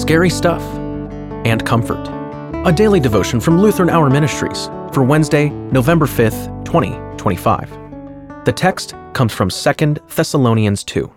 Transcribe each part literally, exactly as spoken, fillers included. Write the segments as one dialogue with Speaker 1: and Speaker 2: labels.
Speaker 1: scary stuff, and comfort. A daily devotion from Lutheran Hour Ministries for Wednesday, November fifth, twenty twenty-five. The text comes from Second Thessalonians two.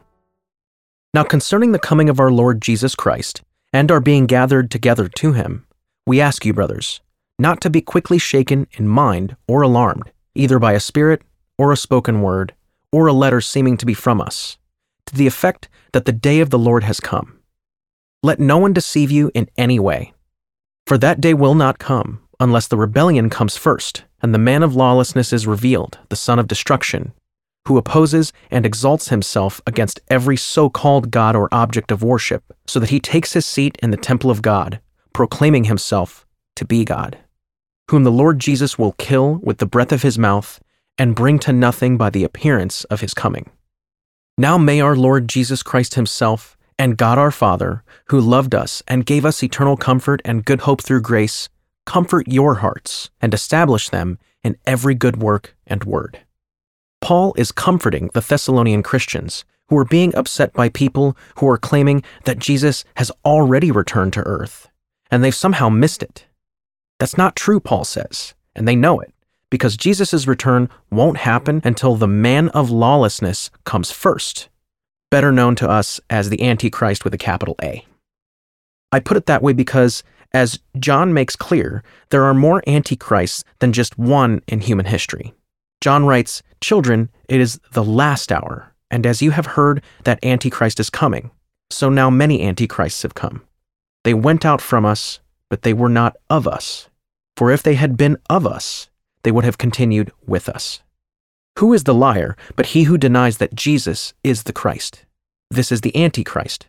Speaker 1: Now concerning the coming of our Lord Jesus Christ and our being gathered together to him, we ask you, brothers, not to be quickly shaken in mind or alarmed, either by a spirit or a spoken word, or a letter seeming to be from us, to the effect that the day of the Lord has come. Let no one deceive you in any way. For that day will not come, unless the rebellion comes first, and the man of lawlessness is revealed, the son of destruction, who opposes and exalts himself against every so-called God or object of worship, so that he takes his seat in the temple of God, proclaiming himself to be God, whom the Lord Jesus will kill with the breath of his mouth and bring to nothing by the appearance of his coming. Now may our Lord Jesus Christ himself and God our Father, who loved us and gave us eternal comfort and good hope through grace, comfort your hearts and establish them in every good work and word. Paul is comforting the Thessalonian Christians who are being upset by people who are claiming that Jesus has already returned to earth, and they've somehow missed it. That's not true, Paul says, and they know it, because Jesus' return won't happen until the man of lawlessness comes first, better known to us as the Antichrist with a capital A. I put it that way because, as John makes clear, there are more Antichrists than just one in human history. John writes, "Children, it is the last hour, and as you have heard that Antichrist is coming, so now many Antichrists have come. They went out from us, but they were not of us. For if they had been of us, they would have continued with us. Who is the liar but he who denies that Jesus is the Christ? This is the Antichrist,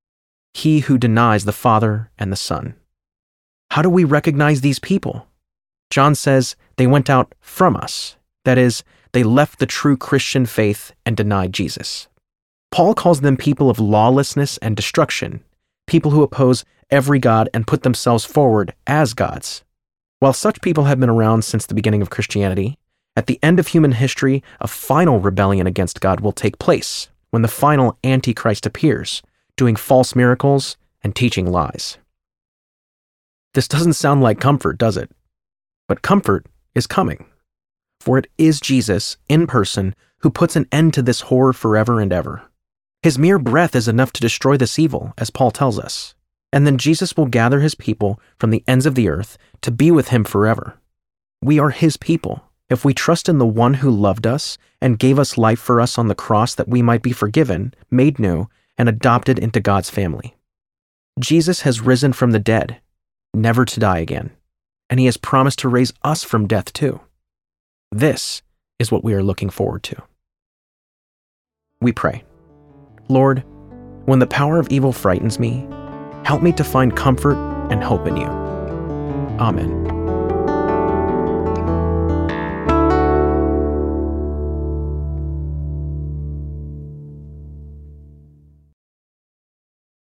Speaker 1: he who denies the Father and the Son." How do we recognize these people? John says they went out from us. That is, they left the true Christian faith and denied Jesus. Paul calls them people of lawlessness and destruction, people who oppose every god and put themselves forward as gods. While such people have been around since the beginning of Christianity, at the end of human history, a final rebellion against God will take place when the final Antichrist appears, doing false miracles and teaching lies. This doesn't sound like comfort, does it? But comfort is coming. For it is Jesus, in person, who puts an end to this horror forever and ever. His mere breath is enough to destroy this evil, as Paul tells us. And then Jesus will gather his people from the ends of the earth to be with him forever. We are his people if we trust in the one who loved us and gave us life for us on the cross that we might be forgiven, made new, and adopted into God's family. Jesus has risen from the dead, never to die again, and he has promised to raise us from death too. This is what we are looking forward to. We pray, Lord, when the power of evil frightens me, help me to find comfort and hope in you. Amen.